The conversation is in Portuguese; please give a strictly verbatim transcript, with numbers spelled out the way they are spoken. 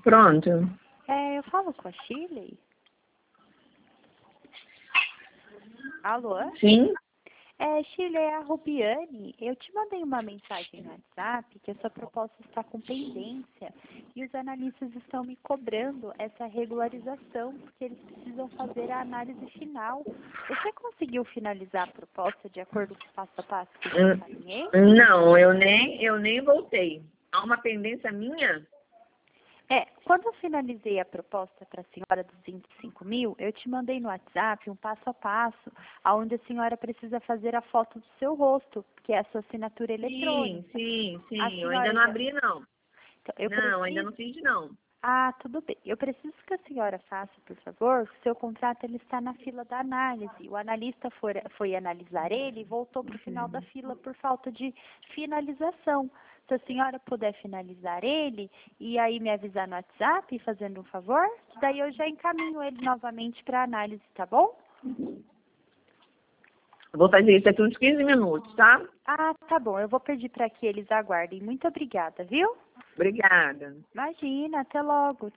Pronto. É, eu falo com a Shirley? Alô? Sim? É, Shirley, é a Rubiane. Eu te mandei uma mensagem no WhatsApp que a sua proposta está com pendência e os analistas estão me cobrando essa regularização porque eles precisam fazer a análise final. Você conseguiu finalizar a proposta de acordo com o passo a passo que eu te Hum, encaminhei? Não, eu nem, eu nem voltei. Há uma pendência minha? É, quando eu finalizei a proposta para a senhora dos vinte e cinco mil, eu te mandei no WhatsApp um passo a passo, onde a senhora precisa fazer a foto do seu rosto, que é a sua assinatura Sim, eletrônica. sim, A sim. Eu ainda senhora não já... abri, não. Então, eu Não, ainda preciso... não fiz, não. Ah, tudo bem. Eu preciso que a senhora faça, por favor, o seu contrato ele está na fila da análise. O analista foi, foi analisar ele e voltou para o final da fila por falta de finalização. Se a senhora puder finalizar ele e aí me avisar no WhatsApp, fazendo um favor, que daí eu já encaminho ele novamente para análise, tá bom? Eu vou fazer isso daqui uns quinze minutos, tá? Ah, tá bom. Eu vou pedir para que eles aguardem. Muito obrigada, viu? Obrigada. Imagina, até logo.